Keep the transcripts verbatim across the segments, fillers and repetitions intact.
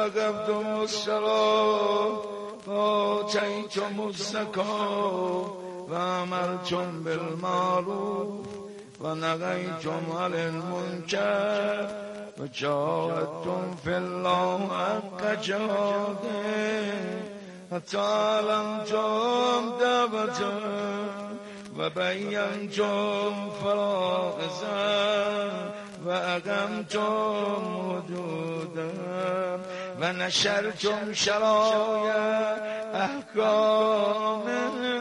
وأقمتم الصلاة وآتيتم الزكاة وأمرتم بالمعروف ونهيتم عن المنكر وجاهدتم في الله حق جهاده حتى علمتم دعوته وبينتم فرائضه وأقمتم حدوده ونشرتم شرائع أحكامه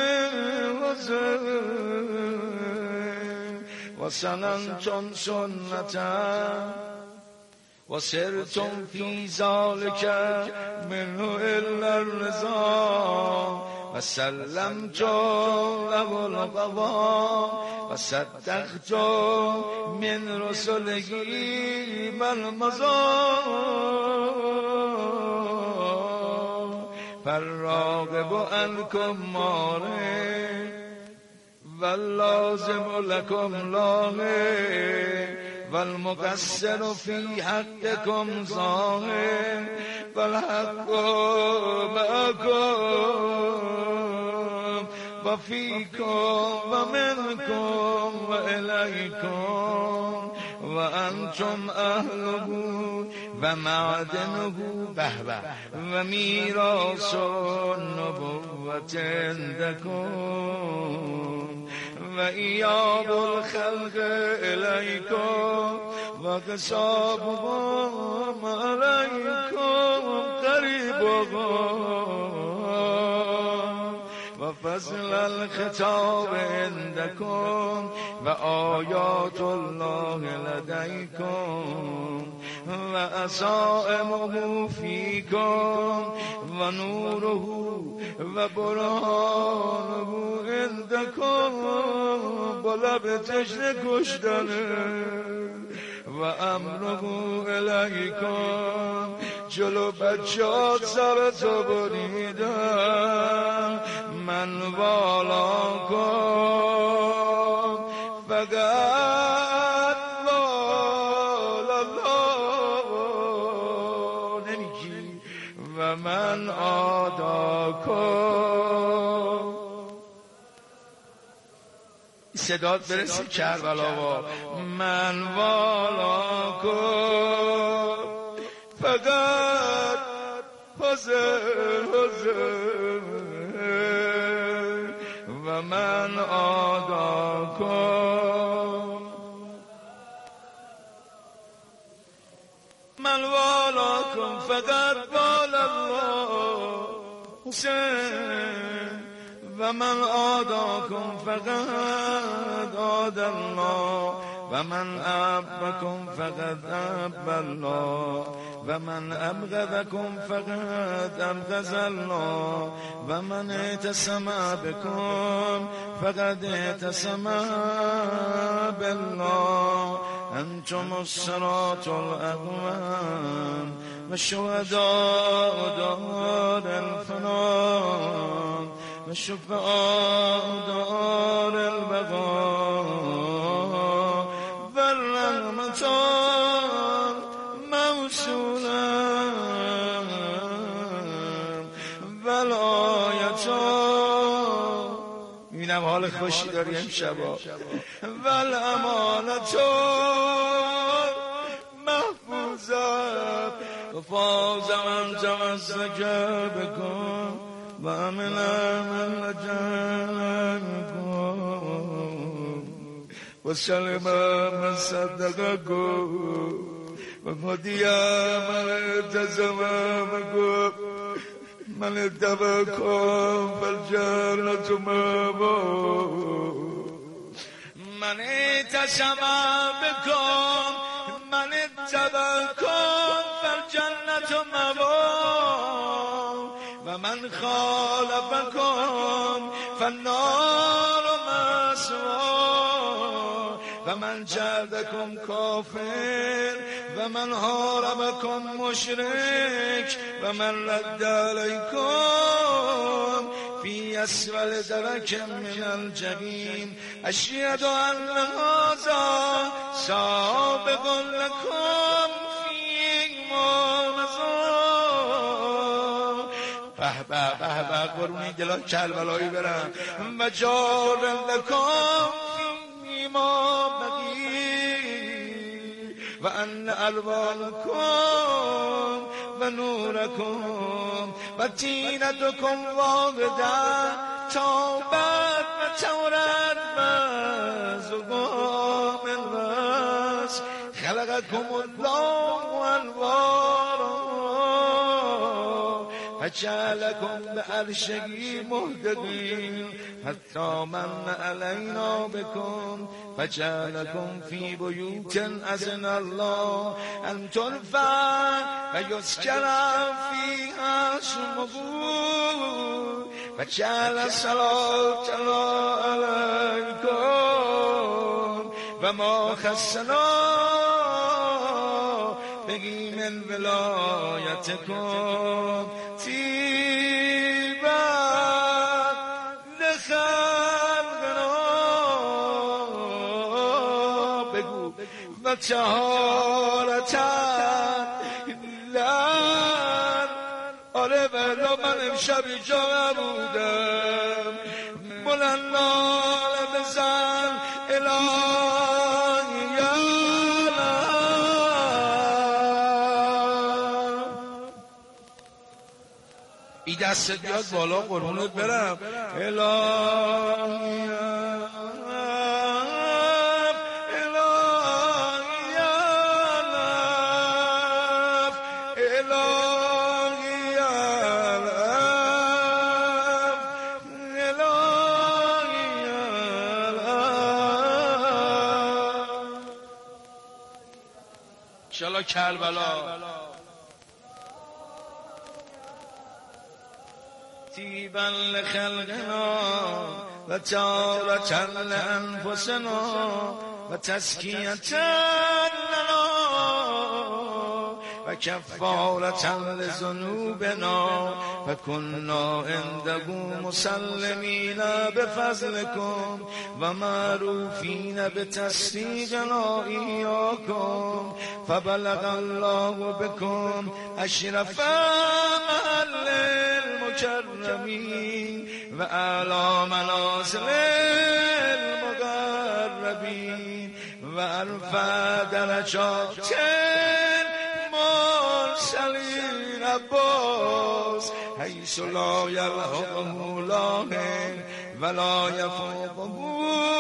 وسننتم سنته وسرتم في ذلك منه إلا الرضا وسلمتم له القضاء وصدقتم من رسله والمزار فالراغب عنكم مارئ واللازم لكم لاغي والمقصر في حقكم ظاهر والحق معكم وفيكم ومنكم وإليكم وأنتم أهله ومعدنه بهبه وميراث النبوة عندكم وإياب الخلق إليكم وقصابهم عليكم قريبهم وفصل الخطاب عندكم وآيات الله لديكم وأصائمه فيكم ونوره وبرهانه عندكم بلب تشن کشتنه وأمره إليكم جلو بچات سر تو بریدم من والاکم فقط والا نمیگی و من آداکم صدات برسی کربلا من والاکم فقط حضر حضر و من آداکم من والاکم فقط والا الله حسین و من آداکم فقط آد الله و من أحبكم فقد أحب الله و من أبغضكم فقد أبغض الله و من اعتصم بكم فقد اعتصم بالله أنتم الصراط الأقوام و شهداء دار الفنان و شفعاء دار البقاء و الرحمتان موصولان و الآیتان اینم حال خوشی داری امشبا و الامانتان محفوظت و فاز من تمسک بکن و امن من لجنکم و سلم من صدقکم و هدی من التزم بکم من اتبعکم فالجنة مأواکم من اعتصم بکم من اتبعکم فالجنة مأواکم و من خالفکم فالنار مثواکم و من جعلکم کافر و من حاربکم مشرک و من رد علیکم فی اسفل درک من الجحیم اشهد ان هذا سابق لکم فی ما به به به قرونی دلا کربلایی برم و جارلکم فیما بقی و ان الوانکم و نورکم و تینتکم واقدا تابت و تورد و زقام الوز خلقکم الله انوارا فجعلکم بعرشه مهتدین حتی من علینا بکم فجعلکم فی بیوت اذن الله ان ترفع و یذکر فیها اسمه فجعل صلاة علیکم و ما خصنا بگی من ولایتکم تیبا لخلقنا بگو و طهارتا لن آره بلا من امشب جا بودم بلندان بزن الهی ای دستت بیاد بالا قربونت برم الهی انشالله کربلا تیبا لخلقنا و تارة لانفسنا و تزکیة لنا و کفارة لذنوبنا و کنا عنده مسلمین بفضلکم و معروفین بتصدیقنا ایاکم فبلغ الله بكم اشرف محل المكرمين واعلى منازل المقربين وارفع درجات المرسلين عباس حيث لا يلحقه لاهن ولا يفوقه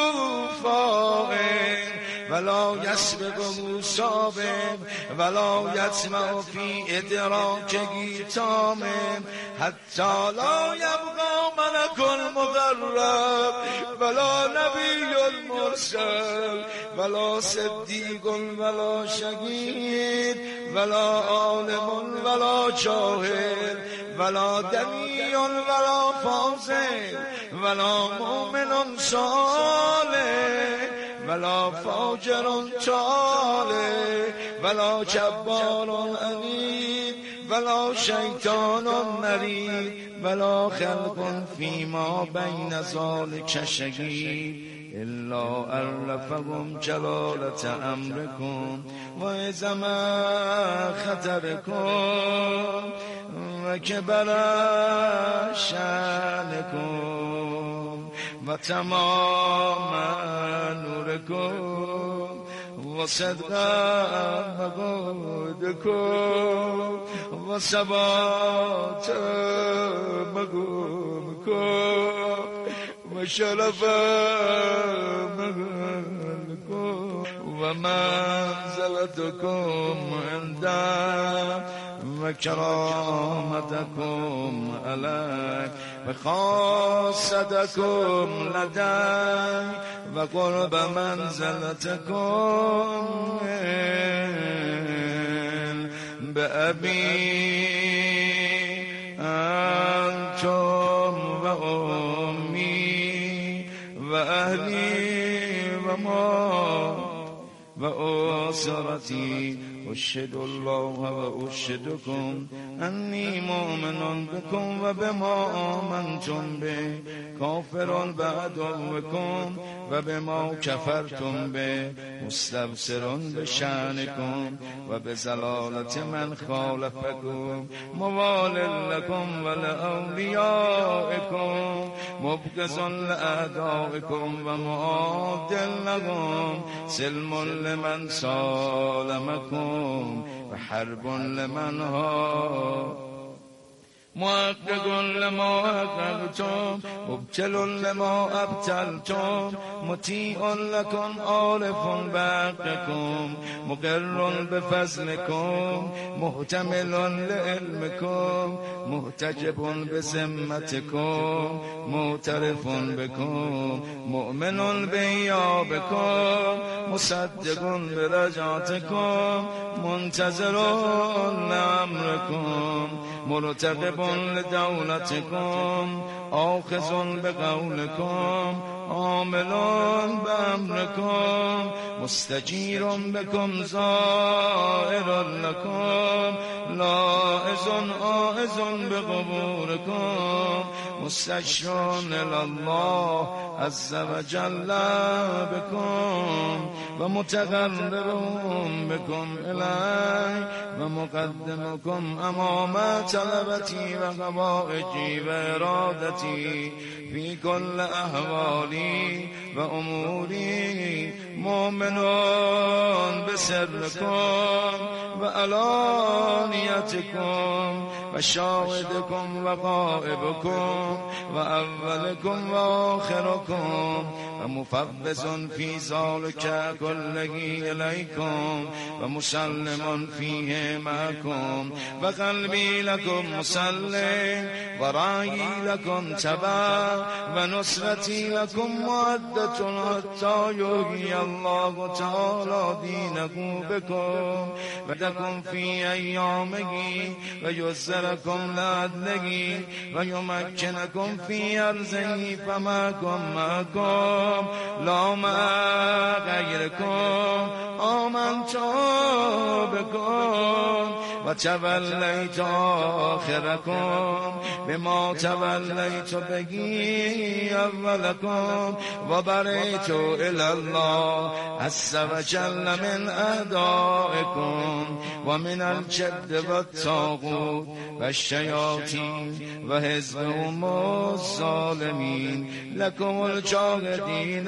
فائن ولا يسبقه سابق ولا يطمع في ادراكه تام حتى لا يبقى ملك المقرب ولا نبي المرسل ولا صديق ولا شهيد ولا عالم ولا جاهل ولا دني ولا فاضل ولا مؤمن صالح ولا فاجر طالع ولا جبار عنید ولا شیطان مرید ولا خلق فيما بين ذلك شهید الا عرفهم جلالة امركم و عظم خطركم و کبر شأنكم و تمام نوركم و صدق مقودكم و ثبات مقامكم و شرف مقامكم و منزلتكم عندك و کرامتكم عليك و خاصتكم لديك و قرب منزلتكم بأبي أنتم و أمي و أهلي و ما و وأسرتي أشهد الله وأشهدكم أني مؤمن بكم وبما آمنتم به كافر بعدوكم وبما كفرتم به مستبصر بشأنكم وبزلالة من خالفكم موال لكم ولأوليائكم مبغض لأعدائكم ومعاد لهم سلم لمن سالمكم وحرب لمن ها محقق لما حققتم مبتل لما ابتلتم مطیع لكم عارف بحقكم مقر بفضلكم محتمل لعلمكم محتجب بذمتكم معترف بكم مؤمن بإيابكم مصدق برجعتكم منتظر لأمركم مرتقب لدولتكم آخذ بقولكم عامل بأمركم مستجير بكم زائر لكم لائز آئز بقبوركم مستشفع إلى الله عز وجل بكم ومتقرب بكم إليه ومقدمكم أمام طلبتي وقضائتي وإرادتي في كل أحوالي وأموري مؤمن بسركم وعلانيتكم وشاهدكم وغائبكم وأولكم وآخركم ومفوض في ذلك كله إليكم ومسلم فيه معكم وقلبي لكم مسلم ورأيي لكم تبع ونصرتي لكم معدة حتى يحيي الله تعالى دينه بكم وتكن في أيامه ويسركم لعدله ويمكنكم في أرضه فماكم معكم لا مع غيركم آمنت بكم وتوليت آخركم بما توليت به أولكم وبريت إلى الله عز وجل من أعدائكم ومن الجد والطاغوت والشياطين وحزبهم الظالمين لكم الجاهدين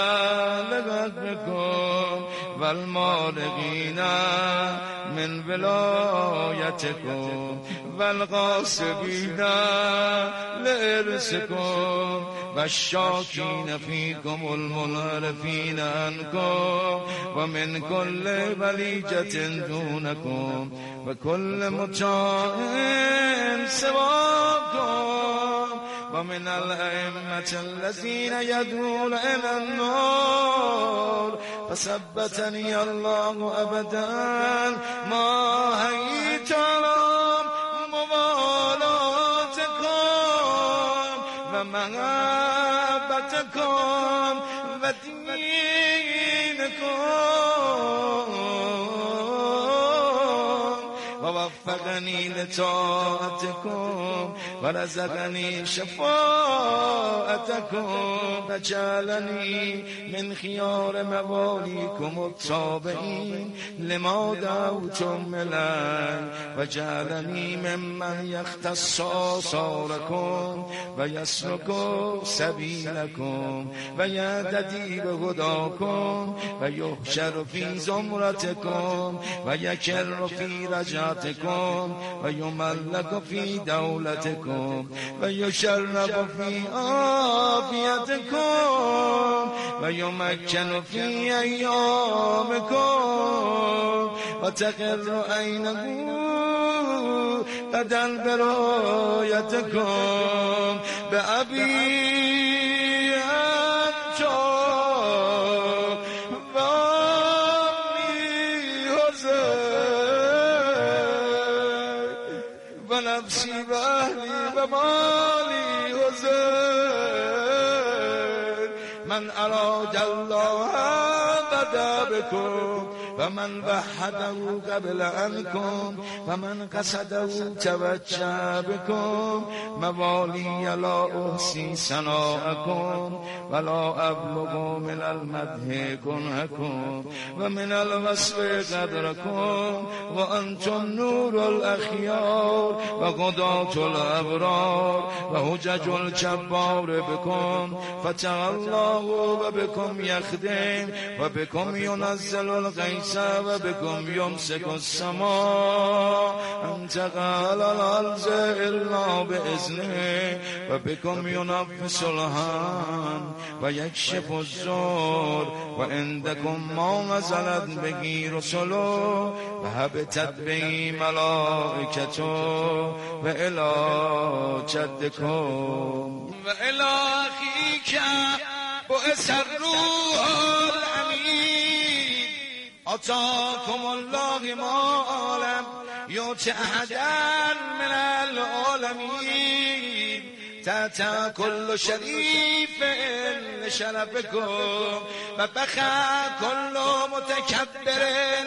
لغدكم والمارقين من ولايتكم والغاصبين لإرثكم والشاكين فيكم المنحرفين عنكم ومن كل بليجة دونكم وكل مطاع سواكم ومن الأئمة الذين يدعون إلى النار فثبتني الله أبدا ما هيت موالاتكم ومحبتكم ودينكم ووفقني لطاعتكم ورزقني شفاعتكم وجعلني من خيار مواليكم التابعين لما دعوتم إليه وجعلني ممن يختص آثاركم ويسلك سبيلكم ويهتدي بهداكم ويحشر في زمرتكم ويكر في رجعتكم ويملك في دولتكم ويشرف في عافيتكم ويمكن في أيامكم وتقر عينه قدر برايتكم بأبي أنت ونفسي وأهلي ومالي وزير من أراد الله بدا بكم و من وحده قبل انکم و من قصده توجه بکم موالی لا احصی ثناءکم ولا ابلغ من المدح کنهکم و من الوصف قدرکم و انتم نور الاخیار و قضاة الابرار و حجج الجبار بکم فتح الله و بکم یخدم و بکم ینزل الغیث و بکم یمسک السماء انت قال الارض الا باذنه و بکم ینفس الهم و یکشف الضر و عندکم ما نزلت بگی رسلو و هبتت بی ملائکتو و الی جدکم و الی اخیک بعث الروح الامین اتاکم الله ما لم یؤت احدا من العالمین تحت كل شریف لشرفكم و بخى كل متكبر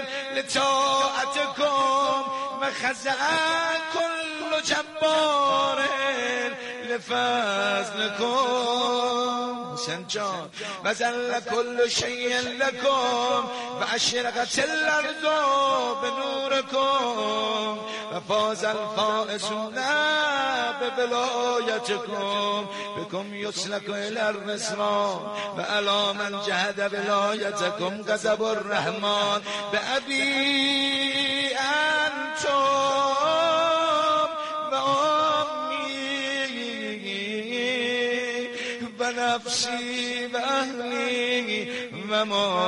لطاعتكم و خضع كل جبار لفضلكم حسین جان و ذل كل شيء لكم و اشرقت الارض بنوركم و فاز الفائزون بولایتكم بكم يسلك الى الرسران و علی من جهد ولایتكم غضب الرحمن بأبي انتم و و نفسی و اهلی و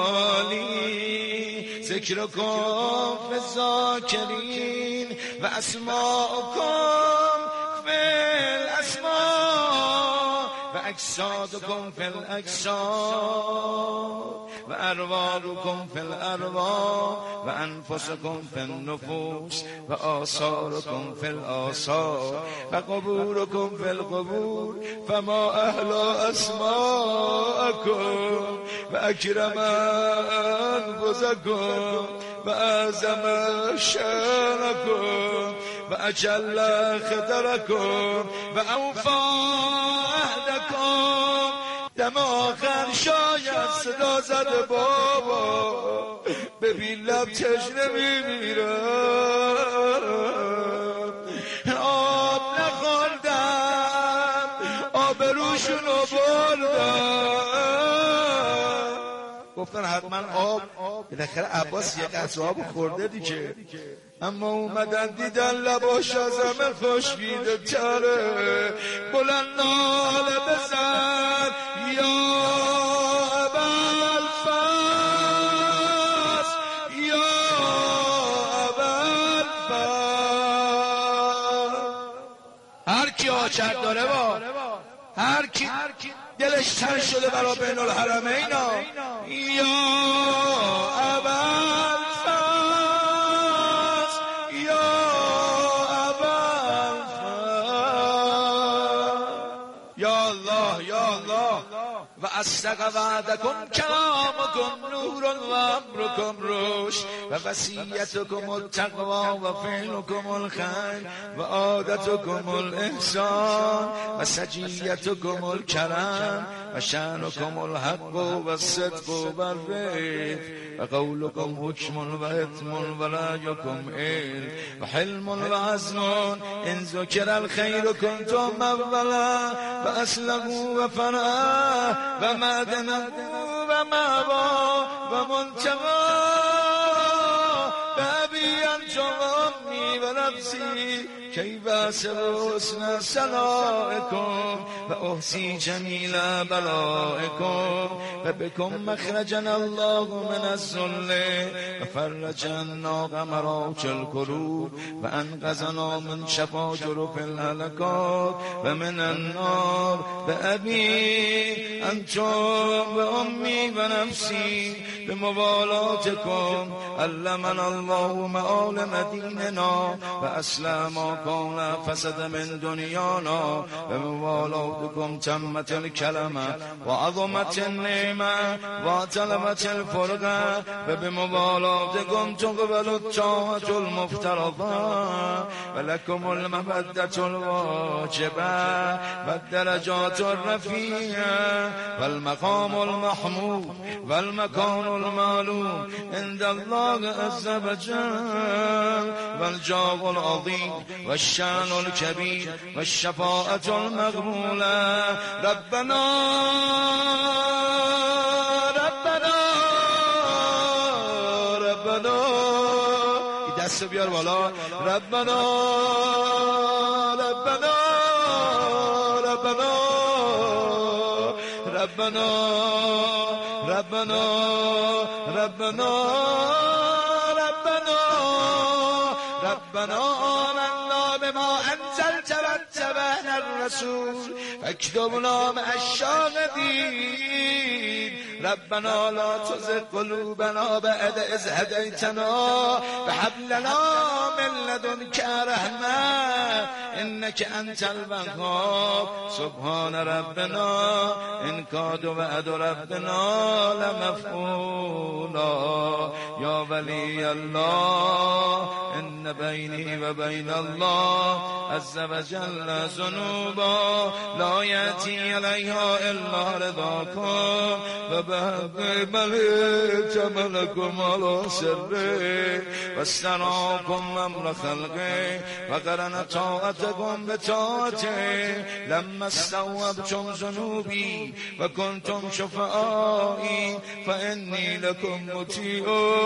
مالی ذکرکم فی الذاکرین و اسماءکم فی الاسماء و اجسادکم فی الاجساد و ارواحکم فی الارواح و انفسکم فی النفوس و آثارکم فی الآثار و قبورکم فی القبور فما اهلا اسماءکم و اکرم انفسکم و اعظم شأنکم و اجل خطرکم و اوفا عهدکم. دم آخر شاید صدا زده بابا ببین لب تشنه میمیرم آب نخوردم آبروشونو بردم. گفتن حتما آب بالاخره عباس یه قطره آب خورده دیگه، اما اومدن دیدن لباش از همه خشکیده تره. بلند ناله بزن یا ابوالفضل یا ابوالفضل. هر کی آچر داره با هر کی دلش تر شده برا بین الحرمین یا ابوالفضل یا ابوالفضل. یا الله یا الله و اصدق وعدکم کلامکم نور و امرکم رشد و وصیتکم التقوا و فعلکم الخیر و عادتکم الاحسان و سجیتکم الکرم و شأنکم الحق و الصدق و البر و قولکم حکم و حتم و رأیکم علم و حلم و عزم. ان ذکر الخیر کنتم اولا و اسلموا و فرعا و معدنا و معوا و منتقا بابی انتم امی و نفسی کیف اصل حسن ثنائکم و احصی جمیل بلائکم و بکم مخرجنا الله من الذل و فرج عنا غمرات الکروب و انقذنا من شفاجر فی الهلکات و من النار بابی انتم و امی و نفسی بموالاتكم علمنا الله معالم ديننا وأصلح ما كان فسد من دنيانا بموالاتكم تمت الكلمة وعظمت النعمة وتلمت الفرقة وبموالاتكم تقبل الطاعة المفترضة ولكم المودة الواجبة والدرجات الرفيعة والمقام المحمود والمكان المعلوم عند الله عز وجل والجاه العظيم والشان الكبير والشفاعة المقبولة ربنا ربنا ربنا دست بیار بالا ربنا ربنا ربنا ربنا ربنا ربنا ربنا ربنا آمنا بما أنزلت واتبعنا الرسول فاكتبنا مع الشاهدين ربنا لا تزغ قلوبنا بعد إذ هديتنا وهب لنا من لدنك رحمة إنك أنت الوهاب سبحان ربنا إن كاد وعد ربنا لمفعولا يا ولي الله إن بيني وبين الله عز وجل ذنوبا لا يأتي عليها إلا رضاكم وبهب ملك ملكم على سره واستراكم أمر خلقه وقرن طاعتكم بطاعته لما استوبتم ذنوبي وكنتم شفعائي فإني لكم مطيع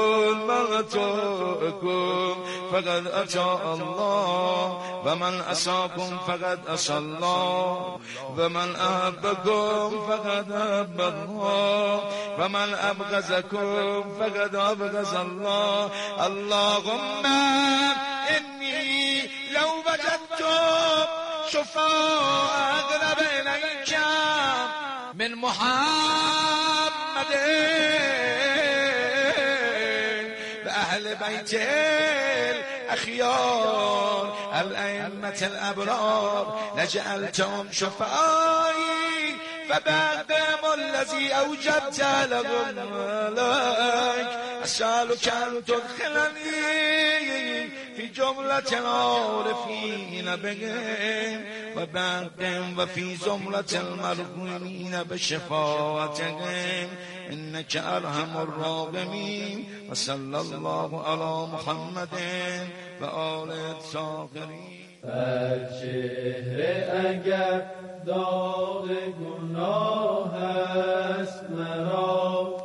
مغتاءكم فقد أطاع الله ومن عصاكم فقد عصى الله ومن أحبكم فقد أحب الله ومن أبغضكم فقد أبغض الله اللهم إني لو وجدتم شفاء أقرب إليك من محمد بأهل بيت الأخيار الأئمة الأبرار لجعلتهم شفائي فبعدهم الذي أوجبت لهم ملك أسألك أن تدخلني في جملة العارفين بهم وبعدهم وفي زمرة المرحومين بشفاعتهم إنك أرحم الراحمين وصلى الله على محمد وآله الطاهرين. چهره اگر داغ گناه است مرا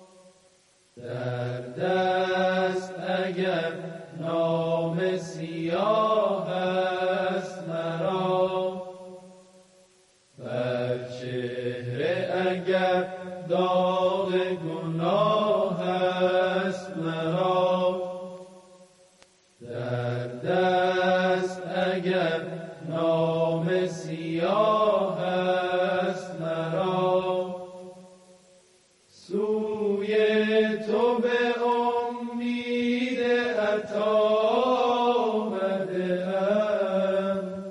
در دست اگر نام سیاه است مرا بر چهره اگر داغ گناه است مرا در دست اگر نام سیاه است مرا سوی تو به امید عطا آمده‌ام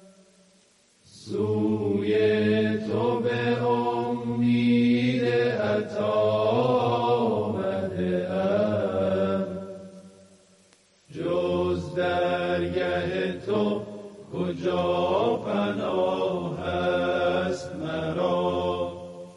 سوی تو به امید عطا آمده‌ام جز درگه تو کجا پناه است مرا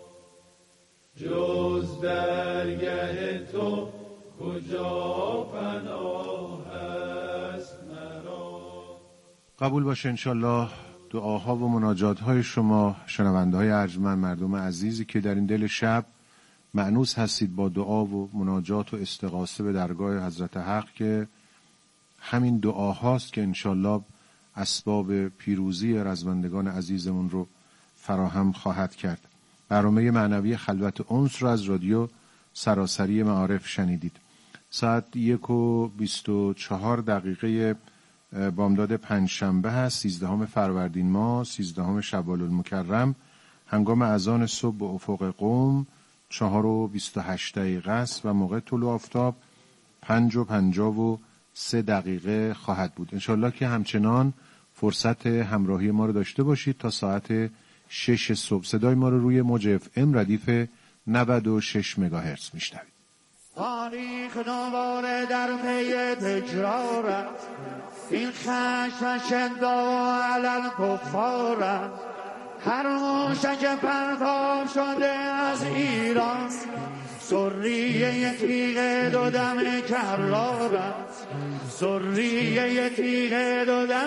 جز درگه تو کجا پناه است مرا. قبول باشه انشالله دعاها و مناجاتهای شما شنونده‌های ارجمند، مردم عزیزی که در این دل شب مأنوس هستید با دعا و مناجات و استغاثه به درگاه حضرت حق که همین دعاهاست که انشالله اسباب پیروزی رزمندگان عزیزمون رو فراهم خواهد کرد. برنامه معنوی خلوت انس رو از رادیو سراسری معارف شنیدید. ساعت یک و بیست و چهار دقیقه بامداد پنجشنبه هست، سیزدهم فروردین ماه، سیزدهم شوال المکرم، هنگام اذان صبح به افق قم چهار و بیست و هشت دقیقه است و موقع طلوع آفتاب پنج و پنجاه و سه دقیقه خواهد بود. انشالله که همچنان فرصت همراهی ما رو داشته باشید تا ساعت شش صبح. صدای ما رو روی موج اف ام ردیف نود و شش مگاهرتز میشنوید. تاریخ دوباره در پی تکرار است، این خشم شدا و علل کفار است. هر موشک پرتاب شده از ایران، سریه تیغ دو دم کرار است، سریه تیغ دو دم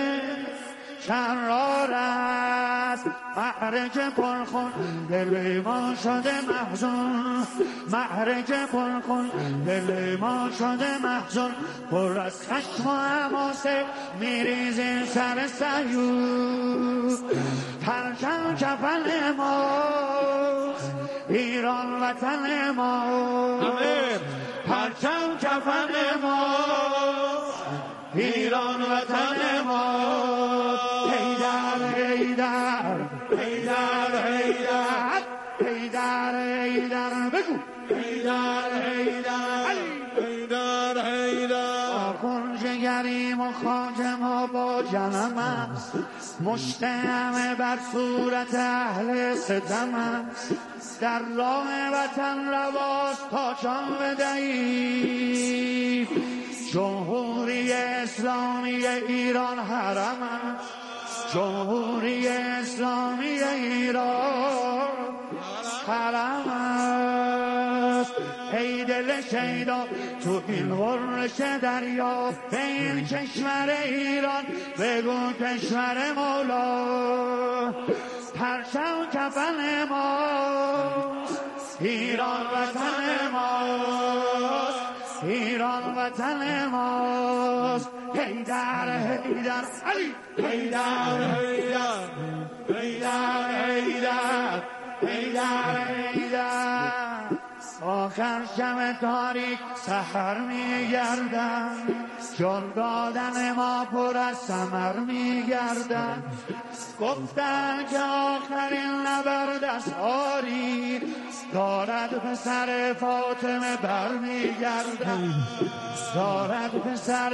کرار است. معرکه پرخون دل ما شده محزون، معرکه پرخون دل ما شده محزون. پر از خشم و حماسه میریزیم سر صهیون. پرچم کفن ماست، ایران وطن ماست. پرچم کفن ماست، ایران وطن ماست. حیدر حیدر حیدر حیدر حیدر حیدر بگو حیدر حیدر حیدر حیدر. آخون جگریم و خاک ما با جنم است، مشت همه بر صورت اهل ستم است. در راه وطن رواست تا جان بدهیم، جمهوری اسلامی ایران حرم است، جمهوری اسلامی ایران حرم است. ای دل شیدا تو این غرش دریا، به این کشور ایران بگو کشور مولا. پرچم کفن ماست، ایران وطن ماست، ایران وطن ماست. حیدر حیدر علی حیدر حیدر حیدر حیدر حیدر حیدر. آخر شب تاریک سحر میگردن، جان دادن ما پر از ثمر میگردن. گفتن که آخرین نبرد از آری، دارد پسر فاطمه بر میگردن، دارد پسر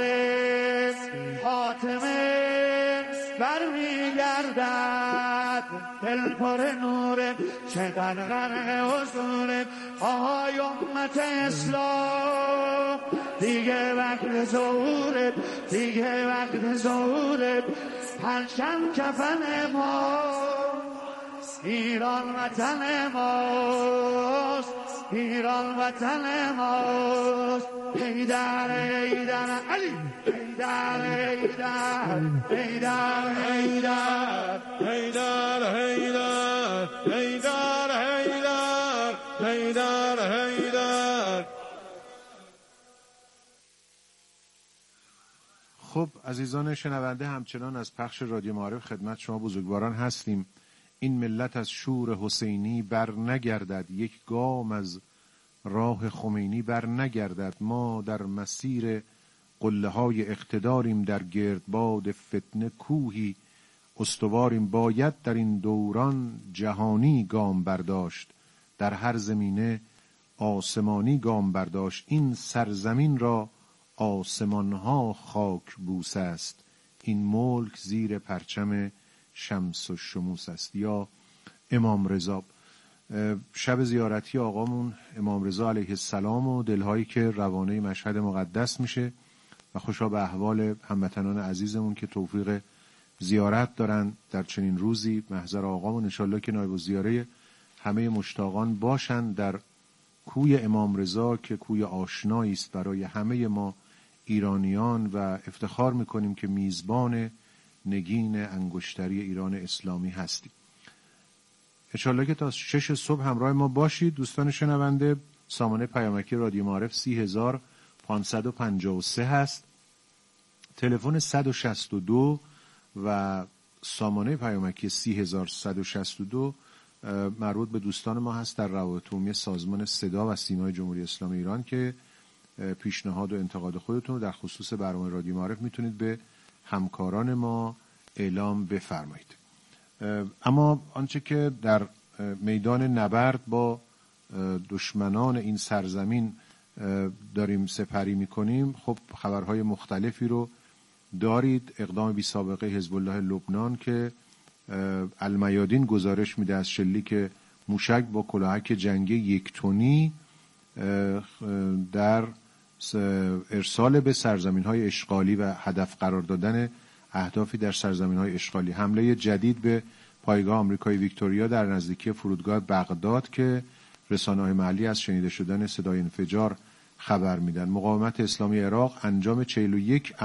فاطمه بر میگردد. دل پر نور چقدر غرق حضور. آهای امت اسلام دیگه وقت ظهوره، دیگه وقت ظهوره. پرچم کفن ما، ایران وطن ماست، ایران وطن ماست. حیدر حیدر علی حیدر حیدر حیدر حیدر حیدر حیدر حیدر حیدر حیدر حیدر. خب عزیزان شنونده، همچنان از پخش رادیو معارف خدمت شما بزرگواران هستیم. این ملت از شور حسینی بر نگردد، یک گام از راه خمینی بر نگردد. ما در مسیر قله های اقتداریم، در گردباد فتنه کوهی استواریم. باید در این دوران جهانی گام برداشت، در هر زمینه آسمانی گام برداشت. این سرزمین را آسمانها خاک بوس است، این ملک زیر پرچم شمس و شموس است. یا امام رضا، شب زیارتی آقامون امام رضا علیه السلام و دلهایی که روانه مشهد مقدس میشه و خوشا به احوال هموطنان عزیزمون که توفیق زیارت دارن در چنین روزی. محضر آقامون انشالله که نایب الزیاره همه مشتاقان باشن در کوی امام رضا که کوی آشنایی است برای همه ما ایرانیان و افتخار میکنیم که میزبان نگین انگشتری ایران اسلامی هستیم. انشالله که تا شش صبح همراه ما باشید. دوستان شنونده، سامانه پیامکی رادیو معارف سی هزار پانصد و پنجاه و سه هست، تلفن صد و شصت و دو و سامانه پیامکی سی هزار صد و شصت و دو مربوط به دوستان ما هست در روابط عمومی سازمان صدا و سیمای جمهوری اسلامی ایران که پیشنهاد و انتقاد خودتون رو در خصوص برنامه رادیو معارف میتونید به همکاران ما اعلام بفرمایید. اما آنچه که در میدان نبرد با دشمنان این سرزمین داریم سپری میکنیم، خب خبرهای مختلفی رو دارید. اقدام بی سابقه حزب الله لبنان که المیادین گزارش میده از شلیک موشک با کلاهک جنگی یک تنی در ارسال به سرزمین‌های اشغالی و هدف قرار دادن اهدافی در سرزمین‌های اشغالی. حمله جدید به پایگاه آمریکایی ویکتوریا در نزدیکی فرودگاه بغداد که رسانه‌های محلی از شنیده شدن صدای انفجار خبر میدن. مقاومت اسلامی عراق انجام چهل و یک